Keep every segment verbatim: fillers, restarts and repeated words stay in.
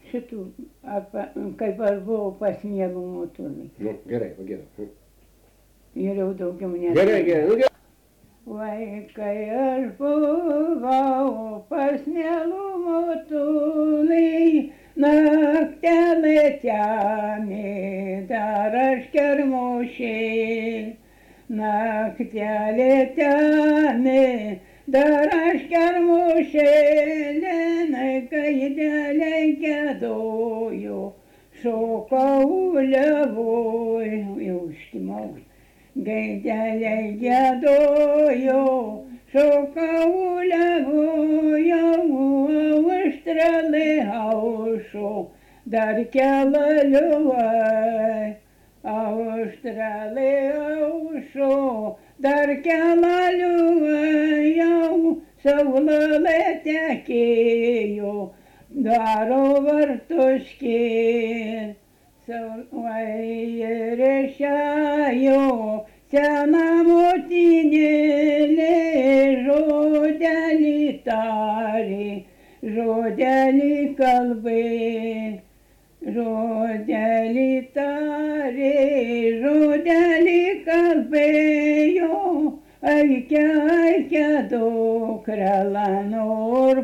šitų, apa, kaip aš buvau pas Mielų motulį. Nu, gerai, pagėdau. Geriau daugiau ne. Gerai, gerai, nu gerai. Vaikai aš buvau pas Mielų motulį, naktelė temė, dar aš kermošiai. Naktelė temė, dar aš kermošėlė, gaidelė gėdojo, šokau levoj, jau užtimau. Gaidelė gėdojo, šokau levoj, auštrelė aušo, dar kelaliuoj. Auštrelė aušo, dar kelaliuoj, jau saulelė tekėjo, dvaro vartuškė. Rešėjo sena motinėlė, žodelį tarė, žodelį kalbė. Žodelį tarė, žodelį kalbėjo, aikia, aikia, dukrela, nor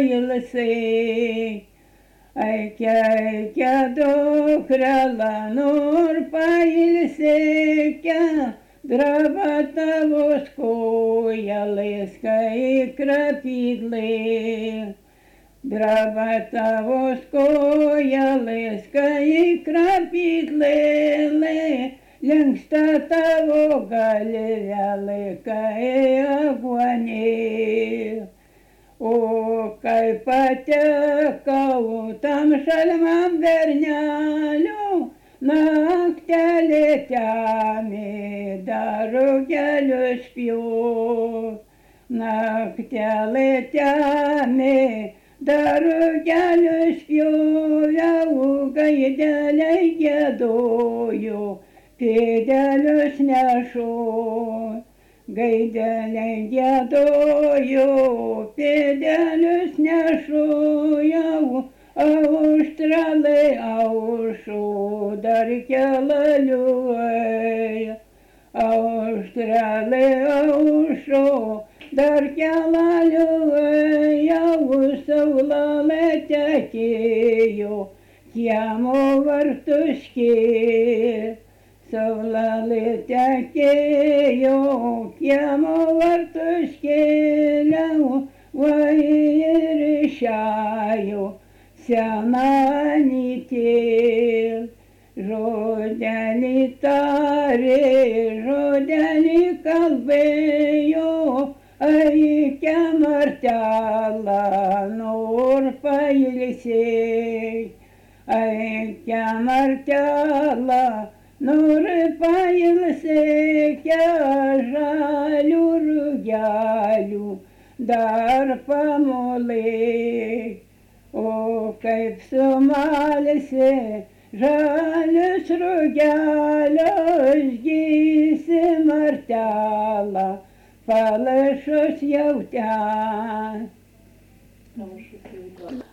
pailsėk. Aikia, aikia, dukrela, nor pailsėk, draba tavo skojalės, kai krapydlė. Draba tavo skojalės, kai krapydlė, lenksta tavo galvelė, kai aguonė. O kai patekau tam šalmam berneliu, naktelė temė, dar rugelius pjū. Naktelė temė, dar rugelius pjoviau, gaidelė gėdojo, pėdelius nešu. Gaidelė gėdojo, pėdelius nešu, jau auštrelė aušo, dar kelaliuoj. Auštrelė aušo, dar kelaliuoj, jau saulelė tekėjo, kiemo vartuškė. Saulelė tekėjo, kiemo vartuškė, vai ir išėjo sena anytė. Žodelį tarė, žodelį kalbėjo, aikia martelą, nor pailsėk. Aikia martelą, nor pailsėk, žalių rugelių, dar pamolėk. O kaip sumalsi žalius rugelius, gysi martelą, palašus jau ten.